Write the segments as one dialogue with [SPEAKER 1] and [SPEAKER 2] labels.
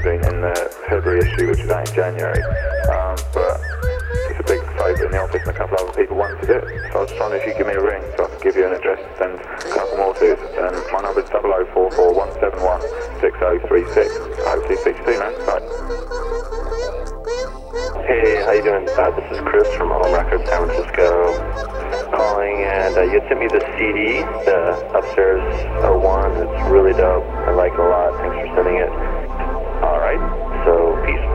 [SPEAKER 1] magazine in the February issue, which is out in January. But it's a big favourite in the office and a couple of other people wanted it. So I was trying to, if you give me a ring so I can give you an address and a couple more to. And my number is 0044 171 6036. Hopefully speak to you soon, man. Bye.
[SPEAKER 2] Hey, how you doing? This is Chris from Home Records, San Francisco, calling, and you sent me the CD, the Upstairs 01. It's really dope. I like it a lot. Thanks for sending it. All right, so peace.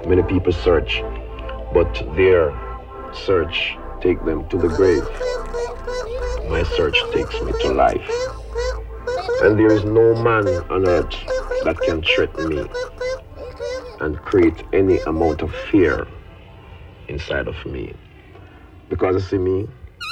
[SPEAKER 3] Many people search, but their search takes them to the grave. My search takes me to life. And there is no man on earth that can threaten me and create any amount of fear inside of me. Because you see me,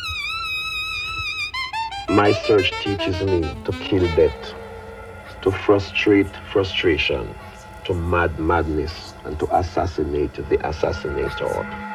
[SPEAKER 3] my search teaches me to kill death, to frustrate frustration, to madness, and to assassinate the assassinator.